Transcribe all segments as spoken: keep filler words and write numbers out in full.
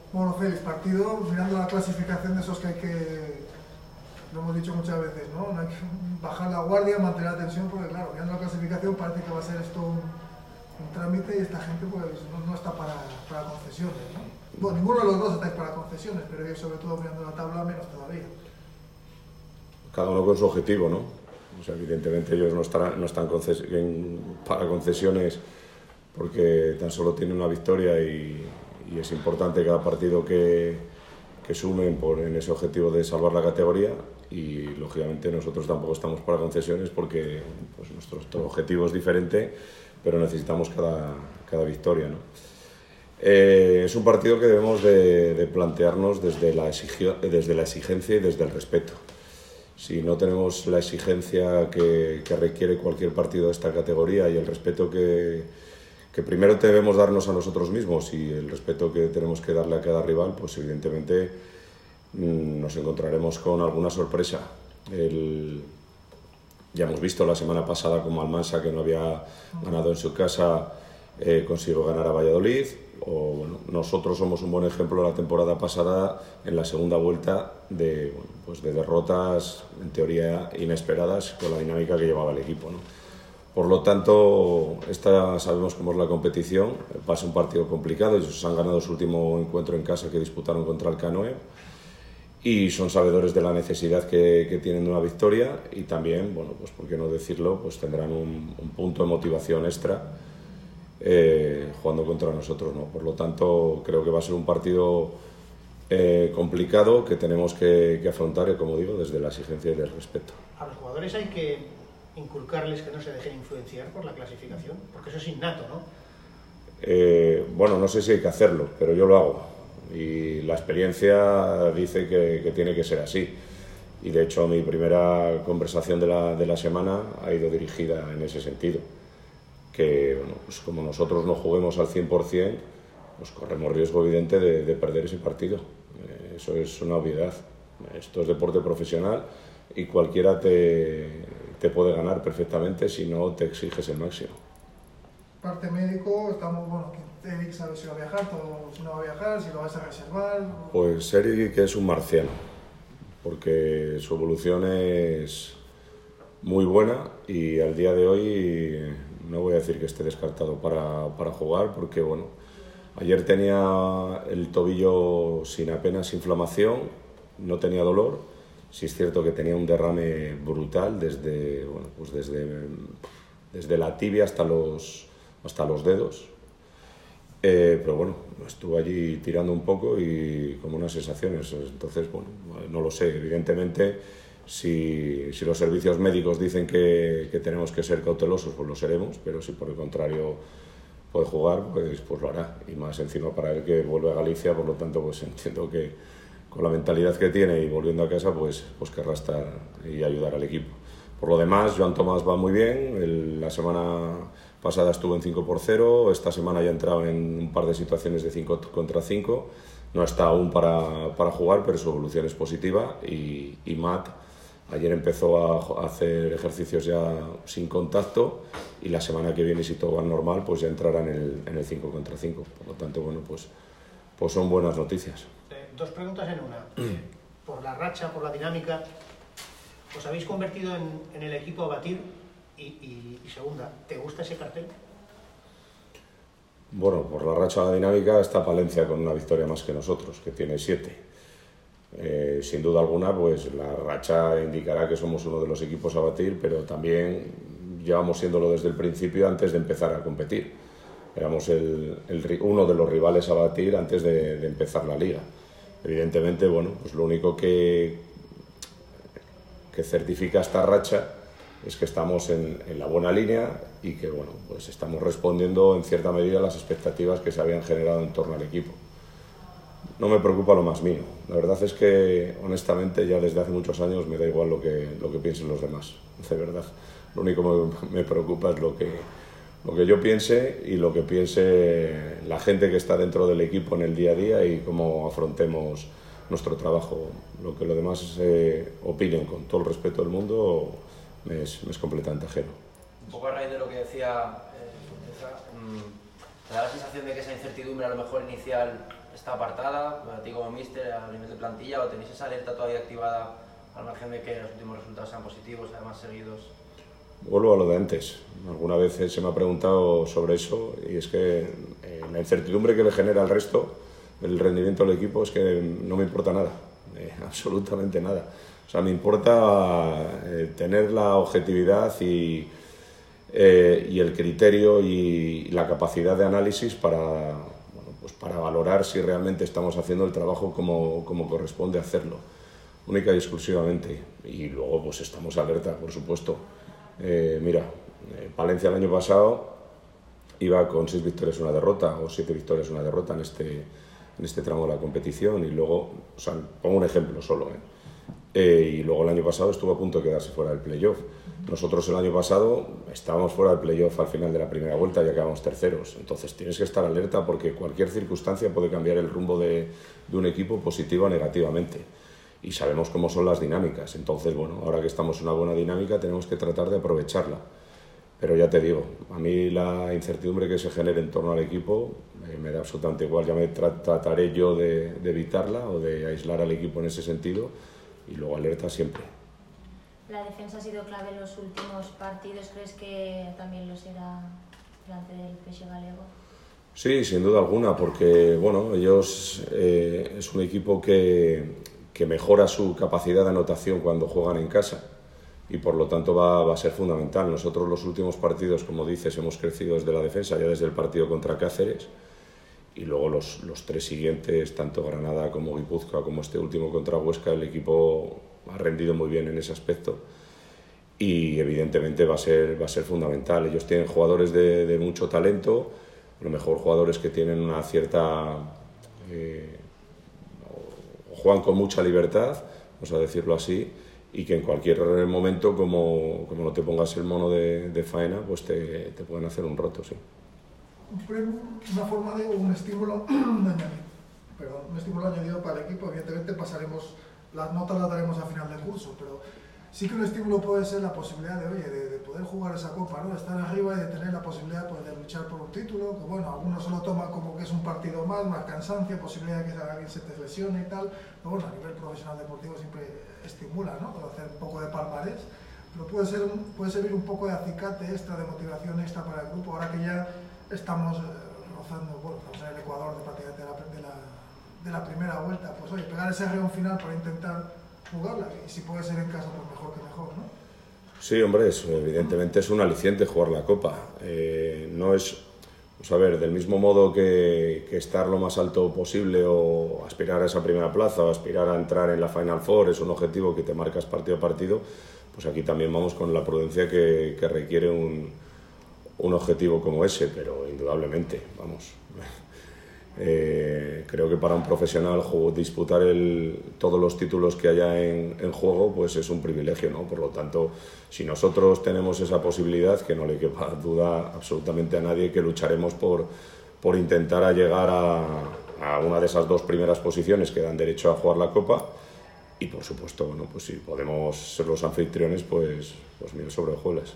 Bueno, Félix, partido mirando la clasificación de esos que hay que, lo hemos dicho muchas veces, ¿no? No hay que bajar la guardia, mantener la tensión, porque claro, mirando la clasificación parece que va a ser esto un, un trámite y esta gente pues no, no está para, para concesiones, ¿no? Bueno, ninguno de los dos estáis para concesiones, pero ellos sobre todo mirando la tabla menos todavía. Cada uno con su objetivo, ¿no? O sea, evidentemente ellos no, estarán, no están conces en, para concesiones porque tan solo tienen una victoria y, y es importante cada partido que, que sumen por, en ese objetivo de salvar la categoría y lógicamente nosotros tampoco estamos para concesiones porque pues, nuestro, nuestro objetivo es diferente, pero necesitamos cada, cada victoria, ¿no? Eh, es un partido que debemos de, de plantearnos desde la, desde la exigencia y desde el respeto. Si no tenemos la exigencia que, que requiere cualquier partido de esta categoría y el respeto que, que primero debemos darnos a nosotros mismos y el respeto que tenemos que darle a cada rival, pues evidentemente mmm, nos encontraremos con alguna sorpresa. El, ya hemos visto la semana pasada como Almansa, que no había ganado en su casa, eh, consiguió ganar a Valladolid. O, bueno, nosotros somos un buen ejemplo la temporada pasada en la segunda vuelta de, bueno, pues de derrotas en teoría inesperadas con la dinámica que llevaba el equipo, ¿no? Por lo tanto, esta, sabemos cómo es la competición, va a ser un partido complicado. Ellos han ganado su último encuentro en casa que disputaron contra el Canoe y son sabedores de la necesidad que, que tienen de una victoria y también, bueno, pues por qué no decirlo, pues tendrán un, un punto de motivación extra Eh, jugando contra nosotros, ¿no? Por lo tanto, creo que va a ser un partido eh, complicado que tenemos que, que afrontar, como digo, desde la exigencia y el respeto. A los jugadores hay que inculcarles que no se dejen influenciar por la clasificación, porque eso es innato, ¿no? Eh, bueno, no sé si hay que hacerlo, pero yo lo hago y la experiencia dice que, que tiene que ser así. Y de hecho mi primera conversación de la, de la semana ha ido dirigida en ese sentido. Que bueno, pues como nosotros no juguemos al cien por cien, pues corremos riesgo evidente de, de perder ese partido. Eh, eso es una obviedad. Esto es deporte profesional y cualquiera te, te puede ganar perfectamente si no te exiges el máximo. Parte médico, estamos, bueno, Eric sabe si va a viajar, todo, si no va a viajar, si lo vas a reservar. Pues Eric es un marciano, porque su evolución es muy buena y al día de hoy no voy a decir que esté descartado para, para jugar porque bueno, ayer tenía el tobillo sin apenas inflamación, no tenía dolor, sí es cierto que tenía un derrame brutal desde, bueno, pues desde, desde la tibia hasta los, hasta los dedos, eh, pero bueno, estuve allí tirando un poco y como unas sensaciones, entonces bueno, no lo sé, evidentemente. Si, si los servicios médicos dicen que, que tenemos que ser cautelosos, pues lo seremos, pero si por el contrario puede jugar, pues, pues lo hará. Y más encima para él que vuelve a Galicia, por lo tanto pues entiendo que con la mentalidad que tiene y volviendo a casa, pues, pues querrá estar y ayudar al equipo. Por lo demás, Joan Tomás va muy bien, el, la semana pasada estuvo en cinco por cero, esta semana ya ha entrado en un par de situaciones de cinco contra cinco, no está aún para, para jugar, pero su evolución es positiva y, y Matt ayer empezó a hacer ejercicios ya sin contacto y la semana que viene, si todo va normal, pues ya entrará en el, en el cinco contra cinco. Por lo tanto, bueno, pues, pues son buenas noticias. Eh, dos preguntas en una. Por la racha, por la dinámica, ¿os habéis convertido en, en el equipo a batir? Y, y, y segunda, ¿te gusta ese cartel? Bueno, por la racha de la dinámica está Palencia con una victoria más que nosotros, que tiene siete. Eh, sin duda alguna, pues la racha indicará que somos uno de los equipos a batir, pero también llevamos siéndolo desde el principio antes de empezar a competir. Éramos el, el, uno de los rivales a batir antes de, de empezar la liga. Evidentemente, bueno, pues lo único que, que certifica esta racha es que estamos en, en la buena línea y que bueno, pues estamos respondiendo en cierta medida a las expectativas que se habían generado en torno al equipo. No me preocupa lo más mío. La verdad es que, honestamente, ya desde hace muchos años me da igual lo que, lo que piensen los demás. De verdad. Lo único que me preocupa es lo que, lo que yo piense y lo que piense la gente que está dentro del equipo en el día a día y cómo afrontemos nuestro trabajo. Lo que los demás eh, opinen, con todo el respeto del mundo, me es, me es completamente ajeno. Un poco a raíz de lo que decía eh, César, mmm, ¿Te da la sensación de que esa incertidumbre a lo mejor inicial está apartada, a ti como míster, a nivel de plantilla, o tenéis esa alerta todavía activada al margen de que los últimos resultados sean positivos, además seguidos? Vuelvo a lo de antes. Alguna vez se me ha preguntado sobre eso y es que eh, la incertidumbre que le genera al resto el rendimiento del equipo es que no me importa nada, eh, absolutamente nada. O sea, me importa eh, tener la objetividad y, eh, y el criterio y la capacidad de análisis para, bueno, pues para valorar si realmente estamos haciendo el trabajo como, como corresponde hacerlo, única y exclusivamente. Y luego pues estamos alerta, por supuesto. Eh, mira, eh, Palencia el año pasado iba con seis victorias y una derrota, o siete victorias y una derrota en este, en este tramo de la competición, y luego, o sea, pongo un ejemplo solo, ¿eh? Eh, y luego el año pasado estuvo a punto de quedarse fuera del playoff. Nosotros el año pasado estábamos fuera del playoff al final de la primera vuelta, ya quedamos terceros. Entonces tienes que estar alerta porque cualquier circunstancia puede cambiar el rumbo de, de un equipo positiva o negativamente. Y sabemos cómo son las dinámicas. Entonces, bueno, ahora que estamos en una buena dinámica tenemos que tratar de aprovecharla. Pero ya te digo, a mí la incertidumbre que se genere en torno al equipo eh, me da absolutamente igual. Ya me tra trataré yo de, de evitarla o de aislar al equipo en ese sentido, y luego alerta siempre. La defensa ha sido clave en los últimos partidos. ¿Crees que también lo será delante del P S G Galego? Sí, sin duda alguna, porque bueno, ellos eh, es un equipo que, que mejora su capacidad de anotación cuando juegan en casa, y por lo tanto va, va a ser fundamental. Nosotros los últimos partidos, como dices, hemos crecido desde la defensa, ya desde el partido contra Cáceres, y luego los, los tres siguientes, tanto Granada como Guipúzcoa, como este último contra Huesca, el equipo ha rendido muy bien en ese aspecto, y evidentemente va a ser, va a ser fundamental. Ellos tienen jugadores de, de mucho talento, a lo mejor jugadores que tienen una cierta... Eh, juegan con mucha libertad, vamos a decirlo así, y que en cualquier momento, como, como no te pongas el mono de, de faena, pues te, te pueden hacer un roto, sí. Una forma de un estímulo añadido, perdón, un estímulo añadido para el equipo. Evidentemente pasaremos, las notas las daremos a final de curso, pero sí que un estímulo puede ser la posibilidad de, oye, de, de poder jugar esa copa, ¿no? De estar arriba y de tener la posibilidad, pues, de luchar por un título, que bueno, algunos se lo toman como que es un partido más, más cansancio, posibilidad de que alguien se te lesione y tal, pero bueno, a nivel profesional deportivo siempre estimula, ¿no? Para hacer un poco de palmarés, pero puede, ser un, puede servir un poco de acicate extra, de motivación extra para el grupo, ahora que ya estamos eh, rozando, bueno, estamos en el Ecuador de prácticamente de la, de, la, de la primera vuelta, pues oye, pegar ese reón final para intentar jugarla, y si puede ser en casa, pues mejor que mejor, ¿no? Sí, hombre, es, evidentemente es un aliciente jugar la Copa. Eh, no es, pues a ver, del mismo modo que, que estar lo más alto posible o aspirar a esa primera plaza o aspirar a entrar en la Final Four es un objetivo que te marcas partido a partido, pues aquí también vamos con la prudencia que, que requiere un, un objetivo como ese, pero indudablemente, vamos... Eh, creo que para un profesional disputar el, todos los títulos que haya en, en juego, pues es un privilegio, ¿no? Por lo tanto, si nosotros tenemos esa posibilidad, que no le quepa duda absolutamente a nadie que lucharemos por, por intentar a llegar a, a una de esas dos primeras posiciones que dan derecho a jugar la Copa, y por supuesto, bueno, pues si podemos ser los anfitriones, pues, pues mil sobre hojuelas.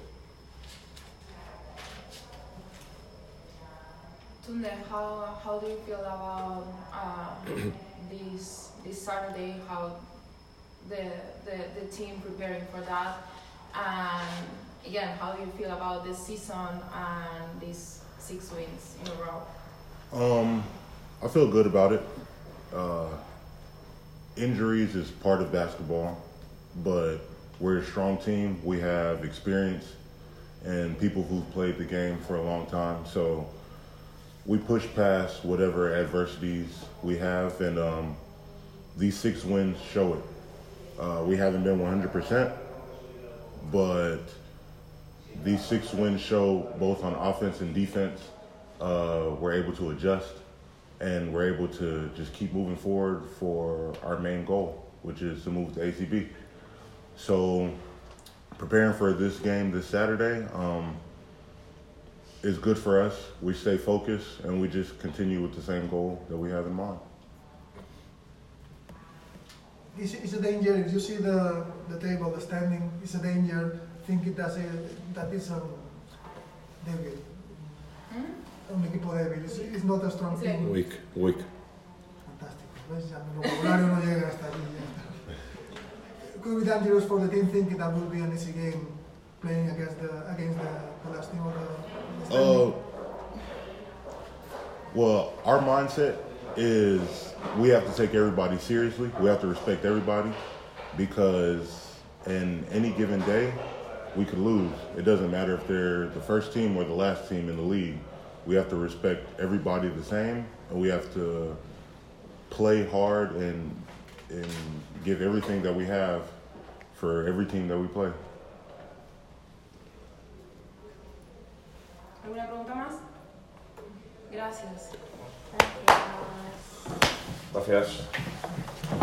Tunde, how, how do you feel about uh, this this Saturday? How the, the the team preparing for that, and again, how do you feel about this season and these six wins in a row? Um, I feel good about it. Uh, injuries is part of basketball, but we're a strong team. We have experience and people who've played the game for a long time, so we push past whatever adversities we have, and um, these six wins show it. Uh, we haven't been one hundred percent, but these six wins show both on offense and defense, uh, we're able to adjust, and we're able to just keep moving forward for our main goal, which is to move to A C B. So preparing for this game this Saturday, um, is good for us. We stay focused and we just continue with the same goal that we have in mind. Is, is a danger, if you see the, the table, the standing, is a danger thinking that, it, that is a David. Hmm? un equipo débil. It's, it's not a strong Sí. team. Weak, weak. Fantástico. ¿Ves? Ya mi vocabulario no llega hasta aquí. Ya. Could be dangerous for the team thinking that will be an easy game playing against the against the, the last team of the, the Uh, standing. well, our mindset is we have to take everybody seriously. We have to respect everybody because in any given day, we could lose. It doesn't matter if they're the first team or the last team in the league. We have to respect everybody the same, and we have to play hard and and give everything that we have for every team that we play. ¿Alguna pregunta más? Gracias. Gracias. Gracias.